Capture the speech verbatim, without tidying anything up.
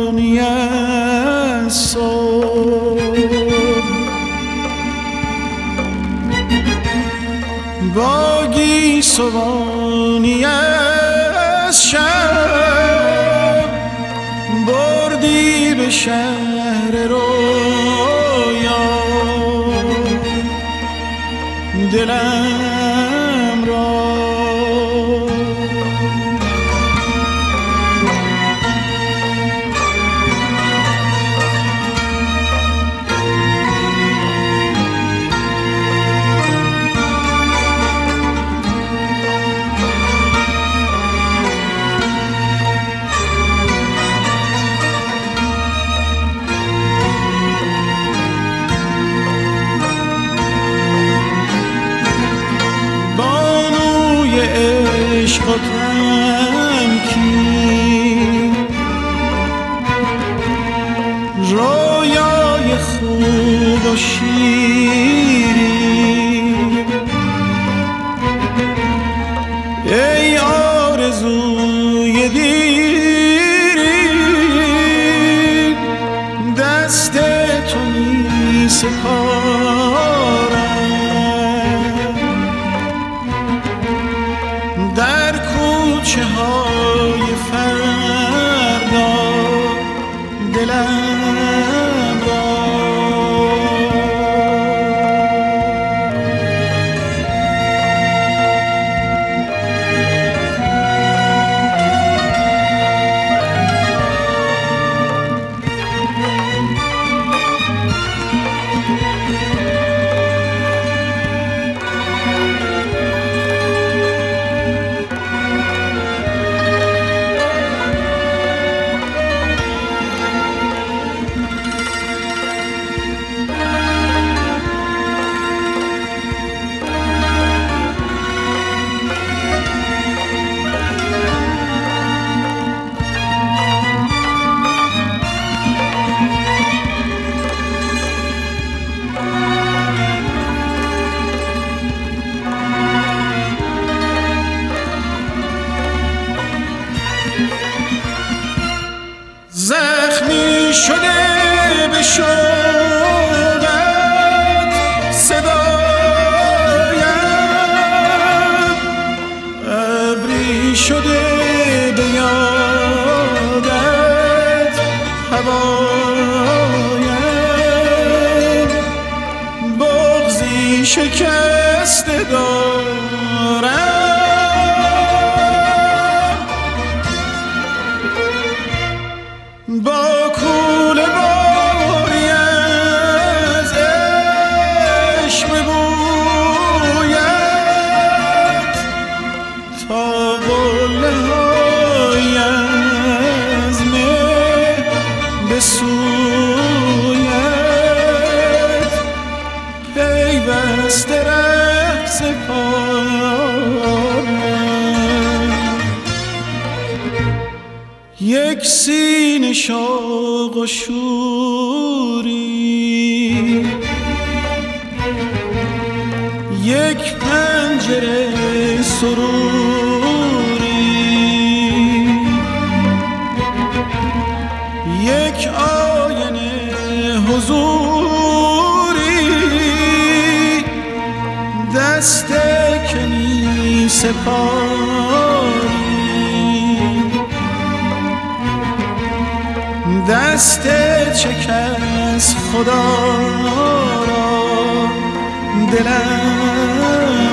سبانی از صبح، باگی سبانی از شب، بردی به شهر رویا دلم را. عشق و تمکین، رویای خوب و شیرین، ای آرزوی دیرین، دست تو می سپارم در کوچه های فردا دلم را. زخمی شده به شوقت صدایم، ابری شده به یادت هوایم، بغضی شکسته دارم با کوله باری از عشق بگوید تا قله های از مه بسوید، پیوسته ره سپارم یک سینه شوق و شوری، یک پنجره سروری، یک آینه حضوری، دست کنیسه پاری، دست چکس خدا را دلم